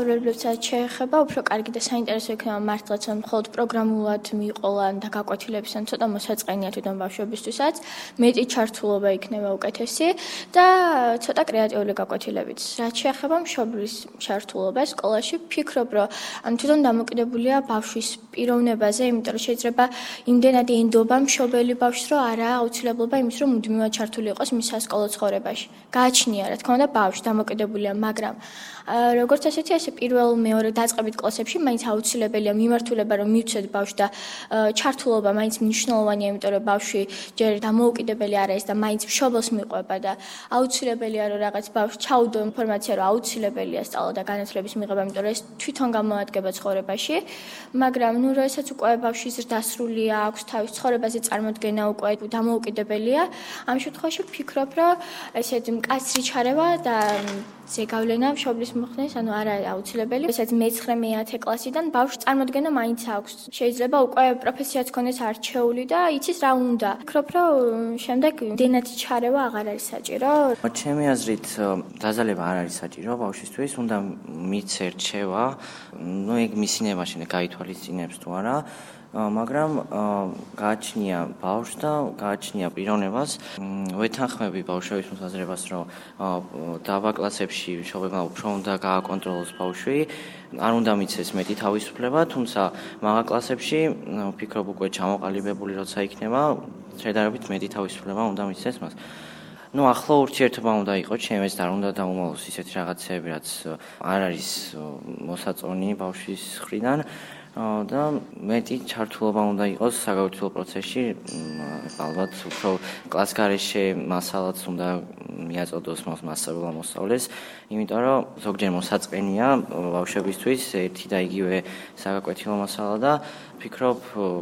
რაც შეეხება უფრო კარგი და საინტერესო იქნება მართლაც ან მხოლოდ პროგრამულად მიყოლან და გაკვეთილებისგან ცოტა მოსაწყენია თვითონ ბავშვებისთვისაც, მეტი ჩართულობა იქნება უკეთესი და ცოტა კრეატიული გაკვეთილებით. რაც შეეხება მშობლის ჩართულობას სკოლაში, ვფიქრობ, რომ ან თვითონ დამოკიდებულია ბავშვის პიროვნებაზე, იმიტომ რომ შეიძლება იმდენად ენდობა მშობელი ბავშვს, რომ არაა აუცილებლობა იმის, რომ მუდმივად ჩართული იყოს მის სასკოლო ცხოვრებაში. გააჩნია, რა თქმა უნდა, ბავშვი დამოკიდებულია, მაგრამ როგორც ასეთი, ესე პირველ მეორე დაწყებით კლასებში მაინც აუცილებელია მიმართულება, რომ მივცეთ ბავშვს და ჩართულობა მაინც მნიშვნელოვანია, იმიტომ რომ ბავშვი ჯერ დამოუკიდებელი არ არის და მაინც მშობელს მიყვება და აუცილებელია, რომ რაღაც ბავშვს ჩაუდო ინფორმაცია, რომ აუცილებელია სწავლა და განათლების მიღება, იმიტომ რომ ეს თვითონ გამოადგება ცხოვრებაში, მაგრამ ნუ როდესაც უკვე ბავშვი ზრდასრულია, აქვს თავის ცხოვრებაზე წარმოდგენა, უკვე დამოუკიდებელია, ამ შემთხვევაში ვფიქრობ, რომ ესეთ მკაცრი ჩარევა და ზეგავლენა მშობლის მოხდეს, ანუ არა აუცილებელი. ესეც მეცხრე მეათე კლასიდან ბავშვს წარმოდგენა მაინც აქვს. შეიძლება უკვე პროფესიაც ქონდეს არჩეული და იცის რა უნდა. ვფიქრობ, რომ შემდეგ დენათი ჩარევა აღარ არის საჭირო. ჩემი აზრით, დაზალება არ არის საჭირო ბავშვისთვის, უნდა მიცე რჩევა, ნუ ეგ მისინებაში გაითვალისწინებს თუ არა. მაგრამ გააჩნია ბავშვს და გააჩნია პიროვნებას. ვეთანხმები ბავშვების მოსაზრებას, რომ დაბა კლასებში მშობლებმა უფრო უნდა გააკონტროლოს ბავშვი, არ უნდა მიცეს მეტი თავისუფლება, თუმცა მაღალ კლასებში ვფიქრობ უკვე ჩამოყალიბებული როცა იქნება, შედარებით მეტი თავისუფლება უნდა მიცეს მას. ნუ ახლო ურთიერთობა უნდა იყოს, ჩემს და არ უნდა დაუმალოს ისეთი რაღაცები, რაც არ არის მოსაწონი ბავშვის მხრიდან. და მეტი ჩართულობა უნდა იყოს საგაკვეთილო პროცესში, ალბათ უფრო კლასგარეშე მასალაც უნდა მიაწოდოს მასწავლებლმა მოსწავლეს, იმიტომ რომ ზოგჯერ მოსაწყენია ბავშვებისთვის ერთი და იგივე საგაკვეთილო მასალა და ვფიქრობ,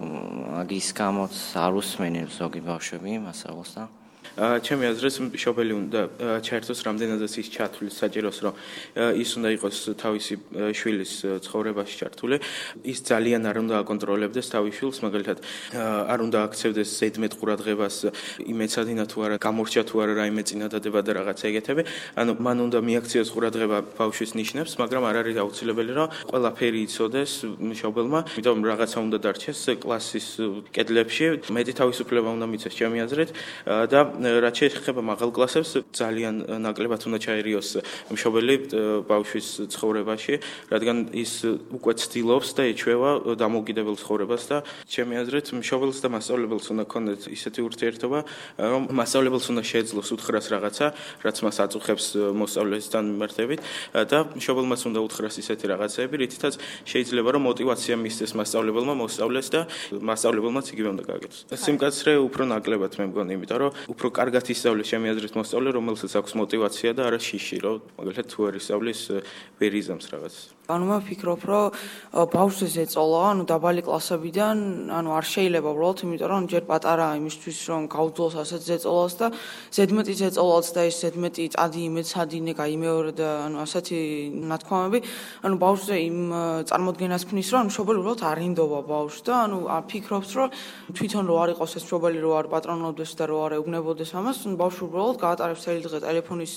მაგის გამოც არ უსმენებს ზოგი ბავშვები მასწავლოს და ჩემი აზრით მშობელი უნდა ჩაერთოს რამდენადაც ის ჩართული საჭიროს, რომ ის უნდა იყოს თავისი შვილის ცხოვრებაში ჩართული. ის ძალიან არ უნდა აკონტროლებდეს თავის შვილს, მაგალითად არ უნდა აქცევდეს ზედმეტ ყურადღებას იმ ეცადინა თუ არა, გამორჩა თუ არა რაიმე წინადადება და რაღაცა ეგეთები. ანუ მან უნდა მიაქციოს ყურადღება ბავშვის ნიშნებს, მაგრამ არ არის აუცილებელი, რომ ყველაფერი იცოდეს მშობელმა, იმიტომ რაღაცა უნდა დარჩეს კლასის კედლებში, მეტი თავისუფლება უნდა მიცეს ჩემი აზრით და რაც შეეხება მაღალ კლასებს, ძალიან ნაკლებად უნდა ჩაერიოს მშობელი ბავშვის ცხოვრებაში, რადგან ის უკვე ცდილობს და ეჩვევა დამოუკიდებელ ცხოვრებას და ჩემი აზრით, მშობელს და მასწავლებელს უნდა ქონდეს ისეთი ურთიერთობა, რომ მასწავლებელს უნდა შეეძლოს უთხრას რაღაცა, რაც მას აწუხებს მოსწავლესთან მიმართებით და მშობელმაც უნდა უთხრას ისეთი რაღაცები, რითაც შეიძლება რომ მოტივაცია მისცეს მასწავლებელმა მოსწავლეს და მასწავლებელმაც იგივე უნდა გააკეთოს. სიმკაცრე უფრო ნაკლებად მე მგონი, იმიტომ რომ უფრო კარგად ისწავლის ჩემი აზრით მოსწავლე, რომელსაც აქვს мотиваცია და არა შიში, რომ მაგალითად თუ არ ისწავლის ვერ იზამს რაღაც. ანუ მე ვფიქრობ, რომ ბავშვს ეწოლა, ანუ დაბალი კლასებიდან, ანუ არ შეიძლება უბრალოდ, იმიტომ რომ ჯერ პატარაა იმისთვის, რომ გაუძლოს ასეთ ზეწოლას და ზედმეტი ზეწოლაც და ეს ზედმეტი წადი იმეცადინე, გაიმეორე და ანუ ასეთი ნათქვამები, ანუ ბავშვზე იმ წარმოდგენას ქმნის, რომ მშობელი უბრალოდ არ ინდობა ბავშვს და ანუ ფიქრობს, რომ თვითონ რო არ იყოს ეს მშობელი, რო არ პატრონობდეს და რო არ ეუბნებოდეს ამას, ბავშვი უბრალოდ გაატარებს წელი დღე ტელეფონის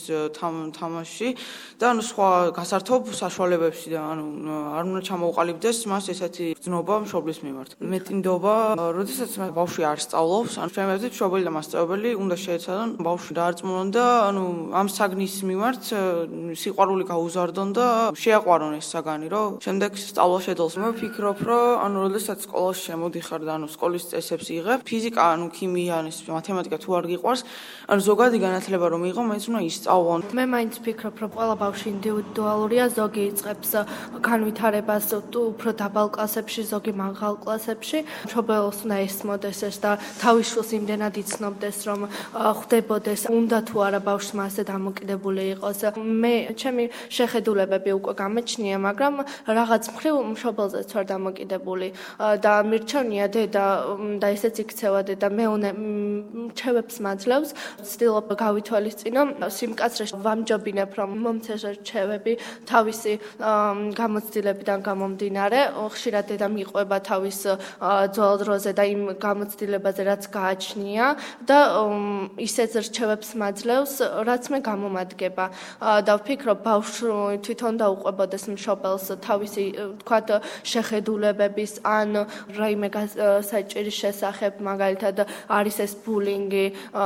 თამაში და ანუ სხვა გასართობ საშუალებებში და ანუ არ უნდა ჩამოუყალიბდეს მას ესეთი გზნობა მშობლის მიმართ. მეტი ნდობა, როდესაც ბავშვი არ სწავლობს, ანუ შემეძლო მშობელი და მასწავლებელი უნდა შეეცადონ ბავშვი დაარწმუნონ და ანუ ამ საგნის მიმართ სიყვარული გაუზარდონ და შეაყვარონ ეს საგანი, რომ შემდეგ სწავლა შეძლოს. მე ვფიქრობ, რომ ანუ როდესაც სკოლაში შემოდიხარ და ანუ სკოლის წესებს იღებ, ფიზიკა, ანუ ქიმია, მათემატიკა თუ არ გიყვარს, ანუ ზოგადი განათლება რომ მიიღო, მაინც უნდა ისწავლონ. მე მაინც ვფიქრობ, რომ ყველა ბავშვი ინდივიდუალურია, ზოგი იწყებს განვითარებას უფრო დაბალ კლასებში, ზოგი მაღალ კლასებში. მშობელს უნდა ესმოდეს ეს და თავის შვილს იმდენად იცნობდეს, რომ ხვდებოდეს, უნდა თუ არა ბავშვს მასზე დამოკიდებული იყოს. მე ჩემი შეხედულებები უკვე გამეჩნია, მაგრამ რაღაც მხრივ მშობელზეც ვარ დამოკიდებული და მირჩევნია დედა და ესეც იქცევა დედა მეუნე რჩევებს მაძლევს, ვცდილობ გავითვალისწინო სიმკაცრეში ვამჯობინებ, რომ მომცეს რჩევები თავისი გამოცდილებიდან გამომდინარე, ხშირად დედამ იყვება თავის ძველ დროზე და იმ გამოცდილებაზე რაც გააჩნია და ისეთ რჩევებს მაძლევს, რაც მე გამომადგება. და ვფიქრობ, ბავშვი თვითონ დაუყვებოდეს მშობელს თავისი, თქვათ, შეხედულებების ან რაიმე საჭირის შესახებ, მაგალითად არის ეს ბულინგი,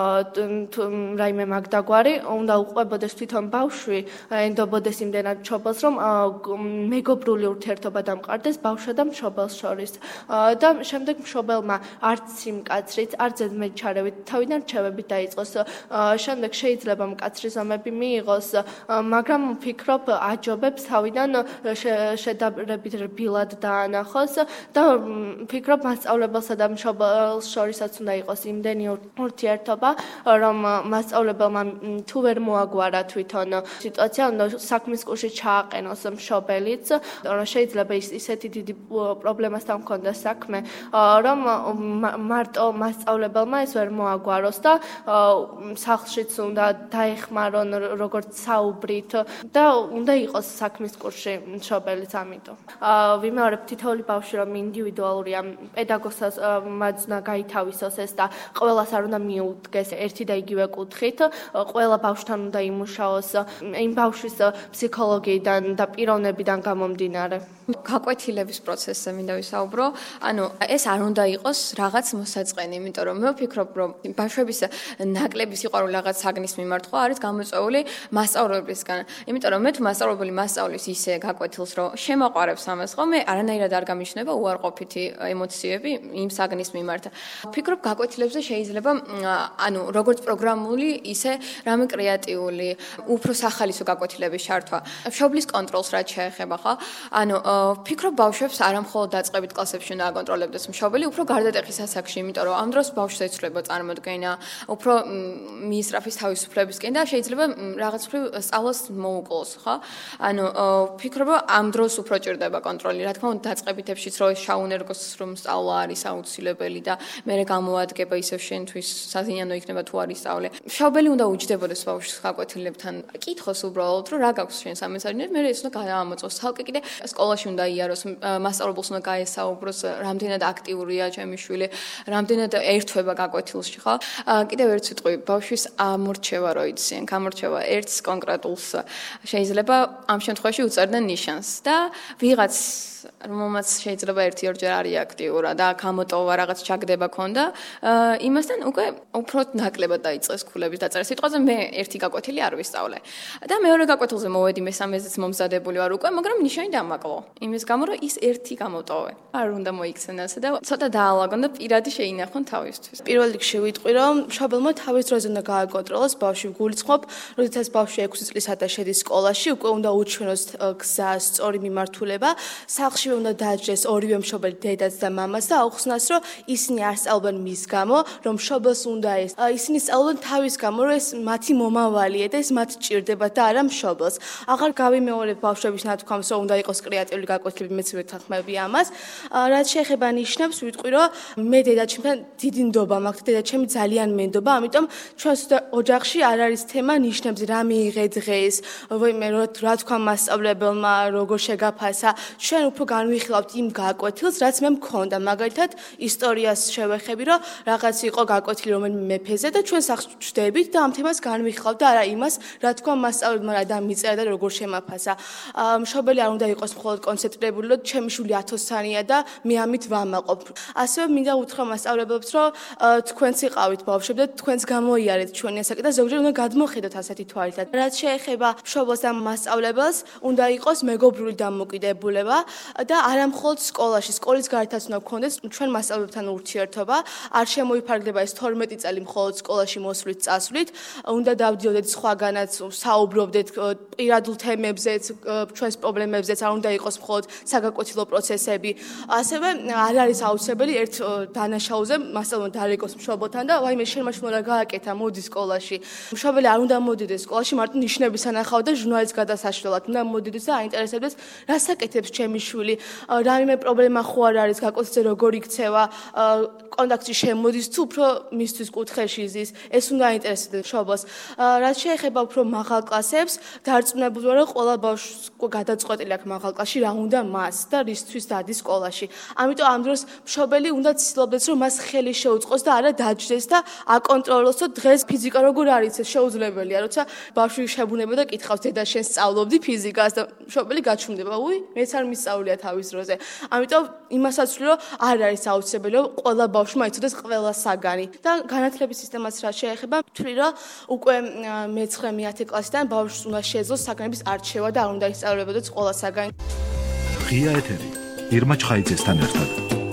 რაიმე მაგდაგვარი, უნდა უყვებოდეს თვითონ ბავშვი, ენდობოდეს იმდენად მშობელს, რომ მეგობრული ურთიერთობა დამყარდეს ბავშვსა და მშობელს შორის. და შემდეგ მშობელმა არც იმ კაცრით, არც ზედმეტჩარევით თავიდან რჩევებით დაიწყოს. შემდეგ შეიძლება მკაცრი ზომები მიიღოს, მაგრამ ვფიქრობ, აჯობებს თავიდან შედარებით რბილად დაანახოს და ვფიქრობ, მასწავლებელსა და მშობელს შორისაც უნდა იყოს იმდენი ურთიერთობა, რომ მასწავლებელმა თუ ვერ მოაგვარა თვითონ სიტუაცია, უნდა საქმის კურსში ჩააყენოს მშობელიც, შეიძლება ისეთი დიდი პრობლემასთან მქონდეს საქმე, რომ მარტო მასწავლებელმა ეს ვერ მოაგვაროს და სახლშიც უნდა დაეხმარონ როგორც საუბრით და უნდა იყოს საქმის კურსში მშობელიც ამიტომ. ვიმეორებ თითოეული ბავშვი რომ ინდივიდუალურია, პედაგოგსაც უნდა გაითავისოს ეს და ყველას არ უნდა მიუდგეს ერთი და იგივე კუთხით, ყველა ბავშვთან უნდა იმუშაოს იმ ბავშვის ფსიქოლოგიიდან და პიროვნებიდან გამომდინარე. გაკვეთილების პროცესზე მინდა ვისაუბრო. ანუ ეს არ უნდა იყოს რაღაც მოსაწყენი, იმიტომ რომ მე ვფიქრობ, რომ ბავშვების ნაკლები სიყვარული რაღაც საგნის მიმართ ხო არის გამოწვეული მასწავლებლისგან. იმიტომ რომ მე თუ მასწავლებელი მასწავლის ისე გაკვეთილს, რომ შემოყარებს ამას ხო, მე არანაირად არ გამიჩნდება უარყოფითი ემოციები იმ საგნის მიმართ. ვფიქრობ, გაკვეთილებზე შეიძლება ანუ როგორც პროგრამული, ისე რამე კრეატიული, უფრო სახალისო გაკვეთილების ჩართვა. მშობლის კონტროლს რაც შეეხება ხო? ანუ ვფიქრობ, ბავშვებს არა მხოლოდ დაწყებით კლასებში უნდა აკონტროლებდეს მშობელი, უფრო გარდატეხის ასაკში, იმიტომ რომ ამ დროს ბავშვს ეცვლება წარმოდგენა, უფრო მიისწრაფის თავისუფლებისკენ და შეიძლება რაღაც მხრივ სწავლას მოუკლოს, ხო? ანუ ვფიქრობ, ამ დროს უფრო ჭირდება კონტროლი. რა თქმა უნდა, დაწყებითებშიც რო შაუნერგოს რომ სწავლა არის აუცილებელი და მე გამოადგება ისევ შენთვის საზიანო იქნება თუ არის სწავლე. მშობელი უნდა უჯდებოდეს ბავშვს გაკვეთილებთან. კითხოს უბრალოდ, რომ რა გაქვს შენ სამეცნიერო, მე ეს უნდა გაამოწოს. თალკე კიდე სკოლაში უნდა იაროს, მასწავლებელს უნდა გაესაუბროს, რამდენად აქტიურია ჩემი შვილი, რამდენად ერთვება გაკვეთილში, ხო? კიდევ ერთ სიტყვი, ბავშვის ამორჩევა რო იციან, გამორჩევა ერთს კონკრეტულს შეიძლება ამ შემთხვევაში უწერდნენ ნიშანს და ვიღაც რომელმაც შეიძლება ერთი-ორჯერ არის აქტიურა და გამოტოვა რაღაც ჩაგდება ქონდა, იმასთან უკვე უფრო ნაკლებად დაიწყეს ქულების დაწერა. სიტყვაზე მე ერთი გაკვეთილი არ ვისწავლე. და მეორე გაკვეთილზე მოვედი, მესამეზეც მომზადებული ვარ უკვე, მაგრამ ნიშანი დამაკლო. იმის გამო, რომ ის ერთი გამოტოვე. არ უნდა მოიქცენ ასე და ცოტა დაალაგონ და პირადი შეინახონ თავისთვის. პირველ რიგში ვიტყვი, რომ მშობელმა თავის დროზე უნდა გააკონტროლოს ბავშვი გულისხმობ, როდესაც ბავშვი ექვსი წლისა და შედის სკოლაში, უკვე უნდა უჩვენოს გზა, სწორი მიმართულება. სახლში უნდა დააჯდეს ორივე მშობელი, დედაც და მამას და აუხსნას, რომ ისინი არ სწავლობენ მის გამო, რომ მშობელს უნდა ეს. ისინი სწავლობენ თავის გამო, რომ ეს მათი მომავალია და ეს მათ ჭირდება და არა მშობელს. აღარ გავიმეორებ ბავშვების ნათქვამს, რომ უნდა იყოს კრეატიული გაკვეთილები, მეც ვეთანხმები ამას. რაც შეეხება ნიშნებს, ვიტყვი, რომ მე დედაჩემთან დიდი ნდობა მაქვს, დედაჩემი ძალიან მენდობა, ამიტომ ჩვენს ოჯახში არ არის თემა ნიშნებს, რა მიიღე დღეს, ვაიმე რა თქვა მასწავლებელმა, როგორ შეგაფასა. ჩვენ უფრო განვიხილავთ იმ გაკვეთილს, რაც მე მქონდა. მაგალითად, ისტორიას შევეხები, რომ რაღაც იყო გაკვეთილი რომელიმე მეფეზე და ჩვენ სახლში ვждებით და ამ თემას განვიხილავთ და არა იმას, რა თქვა მასწავლებელმა რა დამიწერა და როგორ შემაფასა. მშობელი არ უნდა იყოს მხოლოდ კონცენტრირებული, რომ ჩემი შვილი ათოსანია და მე ამით ვამაყობ. ასევე მინდა უთხრა მასწავლებლებს, რომ თქვენც იყავით ბავშვები და თქვენც გამოიარეთ ჩვენი ასაკი და ზოგჯერ უნდა გადმოხედოთ ასეთი თვალითაც. რაც შეეხება მშობელს და მასწავლებელს, უნდა იყოს მეგობრული დამოკიდებულება და არა მხოლოდ სკოლაში, სკოლის გარეთაც უნდა გქონდეს ჩვენ მასწავლებლებთან ურთიერთობა. არ შემოიფარგლება ეს თორმეტი წელი მხოლოდ სკოლაში მოსვლით, წასვლით. უნდა დავდიოდეთ სხვაგანაც, საუბრობდეთ პირადულ თემებზეც, ჩვენს პრობლემებზეც, არ უნდა იყოს მხოლოდ საგაკვეთილო პროცესები. ასევე არ არის აუცილებელი ერთ დანაშაულზე მასწავლებელმა დარეკოს მშობელთან და ვაიმე შენ მაშინ რა გააკეთა, მოდი სკოლაში. მშობელი არ უნდა მოდიდეს სკოლაში, მარტო ნიშნების ანახავ და ჟურნალის გადასაშლელად. უნდა მოდიდეს და აინტერესებდეს, რას აკეთებს ჩემი შვილი, რაიმე პრობლემა ხო არ არის, გაკვეთილზე როგორ იქცევა, კონტაქტში შემოდის თუ უფრო მისთვის კუთხეში ზის, ეს უნდა აინტერესებდეს მშობელს. რაც შეეხება უფრო მაღალ კლასებს, დარწმუნებული ვარ, რომ ყველა ბავშვს გადაწყვეტილი აქვს მაღალ კლასში რა უნდა მას და რისთვის დადის სკოლაში. ამიტომ ამ დროს მშობელი უნდა ცდილობდეს რომ მას ხელი შეუწყოს და არა დაჯდეს და აკონტროლოს, რომ დღეს ფიზიკა როგორ არის ეს შეუძლებელია, როცა ბავშვი შებუნება და კითხავს დედა შენ სწავლობდი ფიზიკას და მშობელი გაჩვენდება, უი, მეც არ მისწავლია თავის დროზე. ამიტომ იმასაც ვთვლი რომ არ არის აუცილებელი რომ ყველა ბავშვმა იცოდეს ყველა საგანი და განათლების სისტემას რა შეეხება, ვთვლი რომ უკვე მეცხრე მეათე კლასიდან ბავშვს უნდა შეეძლოს საგანების არჩევა და არ უნდა ისწავლებოდეს ყველა საგანი. ღია ეთერი ირმა ჩხაიძესთან ერთად.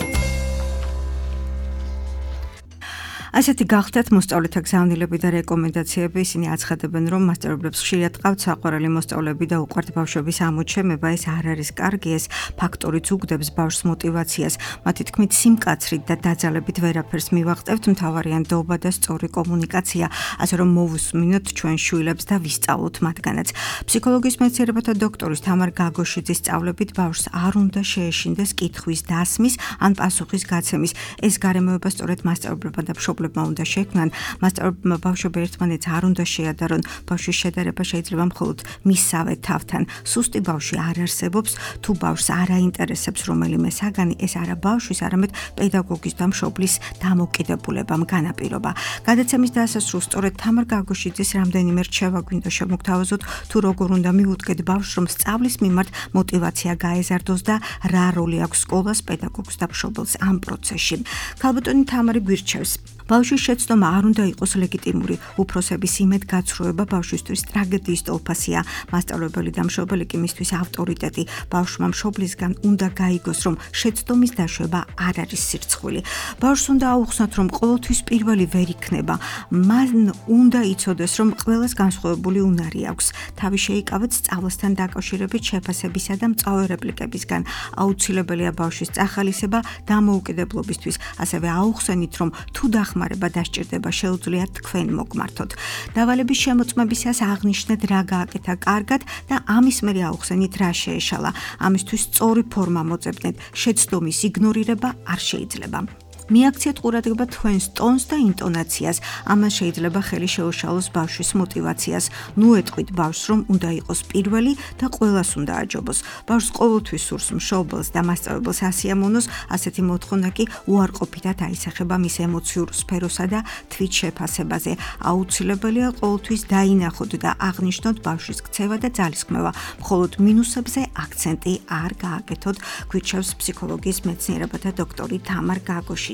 ასეთი გახდათ მოსწავლეთა გზავნილები და რეკომენდაციები. ისინი აცხადებენ, რომ მასწავლებლებს ხშირად ყავთ საყვარელი მოსწავლეები და უყვართ ბავშვების ამოჩემება. ეს არ არის კარგი, ეს ფაქტორიც უგდებს ბავშვს მოტივაციას. მათი თქმით, სიმკაცრით და დაძალებით ვერაფერს მივაღწევთ, მთავარია ნდობა და სწორი კომუნიკაცია, ასე რომ მოვუსმინოთ ჩვენ შვილებს და ვისწავლოთ მათგანაც. ფსიქოლოგიის მეცნიერებათა დოქტორის თამარ გაგოშიძის სწავლებით ბავშვს არ უნდა შეეშინდეს კითხვის დასმის ან პასუხის გაცემის. ეს გარემოება სწორედ მასწავლებლებმა და მშობლებმა უნდა შექმნან. მასწავლებლებმა ბავშვები ერთმანეთს არ უნდა შეადარონ. ბავშვის შედარება შეიძლება მხოლოდ მისსავე თავთან. სუსტი ბავშვი არ არსებობს, თუ ბავშვს არ აინტერესებს რომელიმე საგანი, ეს არა ბავშვის, არამედ პედაგოგის და მშობლის დამოკიდებულებამ განაპირობა. გადაცემის დასასრულს სწორედ თამარ გაგოშიძის რამდენიმე რჩევა გვინდა შემოგთავაზოთ, თუ როგორ უნდა მიუდგეთ ბავშვს, რომ სწავლის მიმართ მოტივაცია გაეზარდოს და რა როლი აქვს სკოლას, პედაგოგს და მშობელს ამ პროცესში. ქალბატონი თამარი გვირჩევს. ბავშვის შეცდომა არ უნდა იყოს ლეგიტიმური. უფროსების იმედ გაცრუება ბავშვისთვის ტრაგედიის ტოლფასია. მასწავლებელი და მშობელი კი მისთვის ავტორიტეტი. ბავშვმა მშობლისგან უნდა გაიგოს, რომ შეცდომის დაშვება არ არის სირცხვილი. ბავშვს უნდა აუხსნათ, რომ ყოველთვის პირველი ვერ იქნება. მან უნდა იცოდეს, რომ ყველას განსხვავებული უნარი აქვს. თავი შეიკავეთ სწავლასთან დაკავშირებით შეფასებისა და მწვავე რეპლიკებისგან. აუცილებელია ბავშვის წახალისება დამოუკიდებლობისთვის. ასევე აუხსენით, რომ თუ დახმარება დასჭირდება შეუძლიათ თქვენ მოგმართოთ. დავალების შემოწმებისას აღნიშნეთ რა გააკეთა კარგად და ამის მერე აუხსენით რა შეეშალა. ამისთვის სწორი ფორმა მოძებნეთ. შეცდომის იგნორირება არ შეიძლება. მიაქციეთ ყურადღება თქვენს ტონს და ინტონაციას. ამან შეიძლება ხელი შეუშალოს ბავშვის მოტივაციას. ნუ ეტყვით ბავშვს, რომ უნდა იყოს პირველი და ყველას უნდა აჯობოს. ბავშვს ყოველთვის სურს მშობელს და მასწავლებელს ასიამოვნოს, ასეთი მოთხოვნა კი უარყოფითად აისახება მის ემოციურ სფეროსა და თვით შეფასებაზე. აუცილებელია ყოველთვის დაინახოთ და აღნიშნოთ ბავშვის ქცევა და ძალისხმევა. მხოლოდ მინუსებზე აქცენტი არ გააკეთოთ, გვირჩევს ფსიქოლოგიის მეცნიერებათა დოქტორი თამარ გაგოშიძე.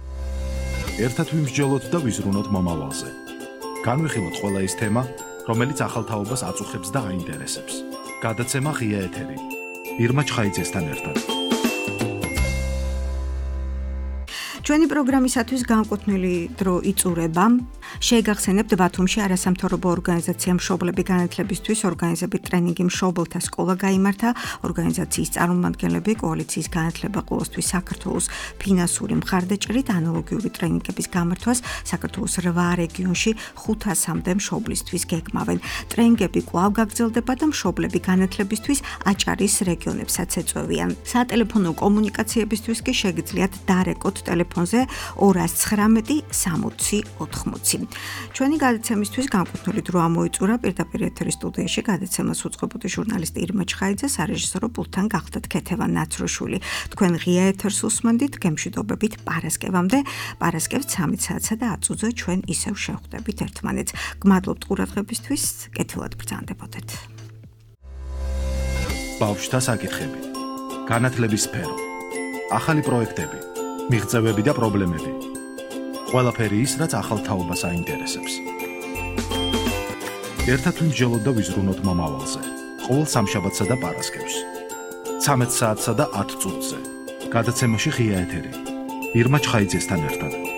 ერთად ვიმსჯელოთ და ვიზრუნოთ მომავალზე. განვიხილოთ ყველა ის თემა, რომელიც ახალ თაობას აწუხებს და აინტერესებს. გადაცემა ღია ეთერი. ირმა ჩხაიძესთან ერთად. ჩვენი პროგრამისათვის განკუთვნილი დრო იწურება. შეგახსენებთ ბათუმში არასამთავრობო ორგანიზაცია მშობლები განათლებისთვის ორგანიზებით ტრენინგი მშობელთა სკოლა გაიმართა. ორგანიზაციის წარმომადგენლები კოალიციის განათლება ყოველთვის საქართველოს ფინანსური მხარდაჭერით ანალოგიური ტრენინგების გამართვას საქართველოს რვა რეგიონში ხუთასამდე მშობლისთვის გეგმავენ. ტრენინგები კვლავ გაგრძელდება და მშობლები განათლებისთვის აჭარის რეგიონებსაც ეწვევიან. სატელეფონო კომუნიკაციებისთვის კი შეგიძლიათ დარეკოთ ტელეფონზე ორ ცხრამეტი სამოცი ოთხმოცი. ჩვენი გადაცემისთვის განკუთვნილი დრო ამოიწურა. პირდაპირ ეთერის სტუდიაში გადაცემას უწყობოდი ჟურნალისტი ირმა ჩხაიძე, სარეჟისორო პულტთან გახლდათ ქეთევან ნაცროშვილი. თქვენ ღია ეთერს უსმენდით, გემშვიდობებით პარასკევამდე. პარასკევს ცამეტ საათსა და ათზე ჩვენ ისევ შევხვდებით ერთმანეთს. გმადლობთ ყურადღებისთვის, კეთილად ბრძანდებოდეთ. ბავშვთა საკითხები, განათლების სფერო, ახალი პროექტები, მიღწევები და პრობლემები. ყველაფერი ის, რაც ახალ თაობას აინტერესებს. ერთად ვიმსჯელოთ და ვიზრუნოთ მომავალზე. ყოველ სამშაბათსა და პარასკევს. ცამეტ საათსა და ათ წუთზე. გადაცემაში ღია ეთერი. ირმა ჩხაიძესთან ერთად.